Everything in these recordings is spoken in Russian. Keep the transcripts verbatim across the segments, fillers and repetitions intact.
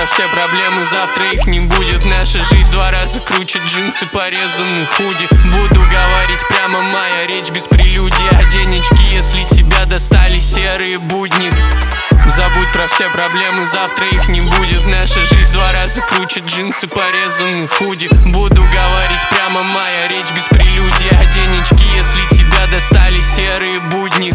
про все проблемы, завтра их не будет. Наша жизнь два раза круче, джинсы порезаны, худи. Буду говорить прямо, моя речь без прелюдий. А денежки, если тебя достали серые будни. Забудь про все проблемы, завтра их не будет. Наша жизнь два раза круче, джинсы порезаны, худи. Буду говорить прямо, моя речь без прелюдий. А денежки, если тебя достали серые будни.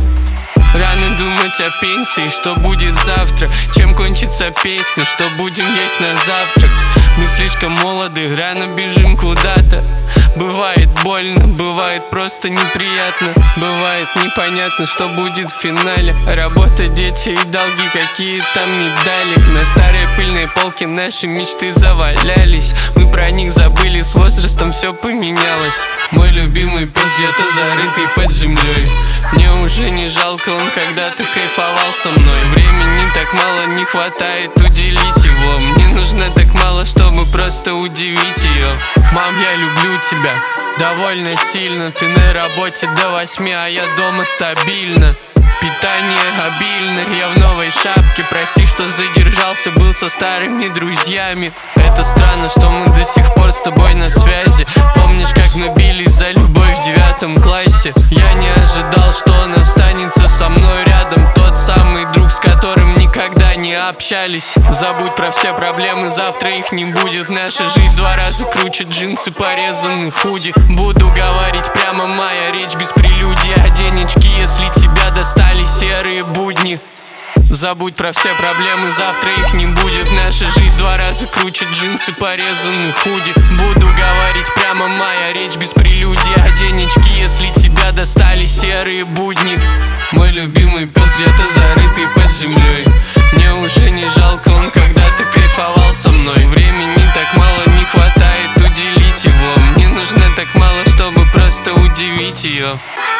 Рано думать о пенсии, что будет завтра. Чем кончится песня, что будем есть на завтрак. Мы слишком молоды, рано бежим куда-то. Бывает больно, бывает просто неприятно. Бывает непонятно, что будет в финале. Работа, дети и долги, какие там медали. На старой пыльной полке наши мечты завалялись. Мы про них забыли, с возрастом все поменялось. Мой любимый пес где-то зарытый под землей. Мне уже не жалко, он когда-то кайфовал со мной. Времени так мало, не хватает уделить его. Мне нужно так мало, чтобы просто удивить ее. Мам, я люблю тебя довольно сильно. Ты на работе до восьми, а я дома стабильно. Питание обильное, я в новой шапке. Прости, что задержался, был со старыми друзьями. Это странно, что мы до сих пор с тобой на связи. Помнишь, как мы бились за любовь в девятом классе? Я не ожидал, что он останется со мной рядом. Тот самый друг, с которым никогда не общались. Забудь про все проблемы, завтра их не будет. Наша жизнь два раза круче, джинсы порезаны, худи. Буду говорить прямо, моя речь без прелюдий. А денежки, если тебя достали серые будни. Забудь про все проблемы, завтра их не будет. Наша жизнь два раза круче, джинсы порезаны, худи. Буду говорить прямо, моя речь без прелюдий. А денежки, если тебя достали серые будни. Мой любимый пес где-то зарытый под землей. Мне уже не жалко, он когда-то кайфовал со мной. Времени так мало, не хватает уделить его. Мне нужно так мало, чтобы просто удивить ее.